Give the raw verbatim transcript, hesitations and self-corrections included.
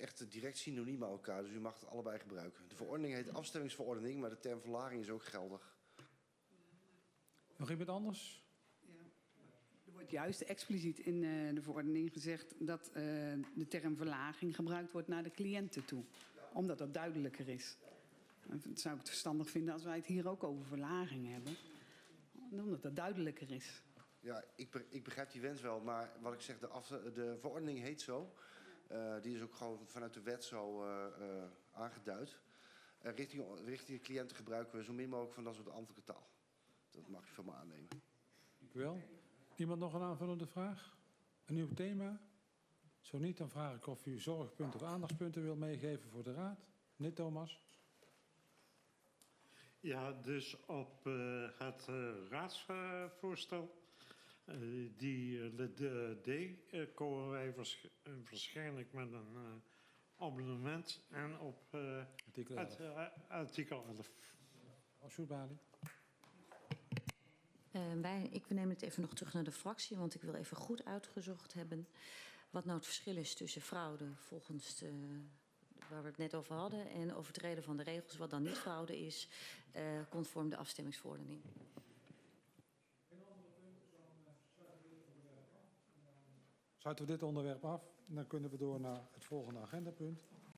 echt direct synoniem aan elkaar. Dus u mag het allebei gebruiken. De verordening heet afstemmingsverordening, maar de term verlaging is ook geldig. Nog iemand anders? Ja. Er wordt juist expliciet in uh, de verordening gezegd dat uh, de term verlaging gebruikt wordt naar de cliënten toe. Omdat dat duidelijker is. Dan zou ik het verstandig vinden als wij het hier ook over verlaging hebben. Omdat dat duidelijker is. Ja, ik, ik begrijp die wens wel. Maar wat ik zeg, de, af, de verordening heet zo. Uh, die is ook gewoon vanuit de wet zo uh, uh, aangeduid. Uh, richting, richting de cliënten gebruiken we zo min mogelijk van dat soort ambtelijke taal. Dat mag je van me aannemen. Dank u wel. Iemand nog een aanvullende vraag? Een nieuw thema? Zo niet, dan vraag ik of u zorgpunten of aandachtspunten wil meegeven voor de Raad. Meneer Thomas. Ja, dus op uh, het uh, raadsvoorstel, uh, die uh, de D, uh, komen wij waarsch uh, waarschijnlijk met een uh, abonnement en op uh, artikel elf. Het, uh, artikel elf. Asjoebali. Uh, wij, ik neem het even nog terug naar de fractie, want ik wil even goed uitgezocht hebben wat nou het verschil is tussen fraude volgens de, waar we het net over hadden en overtreden van de regels, wat dan niet fraude is, uh, conform de afstemmingsverordening. Sluiten we dit onderwerp af en dan kunnen we door naar het volgende agendapunt.